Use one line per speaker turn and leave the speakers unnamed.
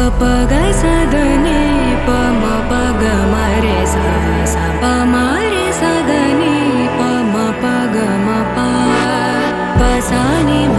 प ग स ध नि प म प ग म रे सा सा प म रे सा ध नि प म प ग म प प सा नि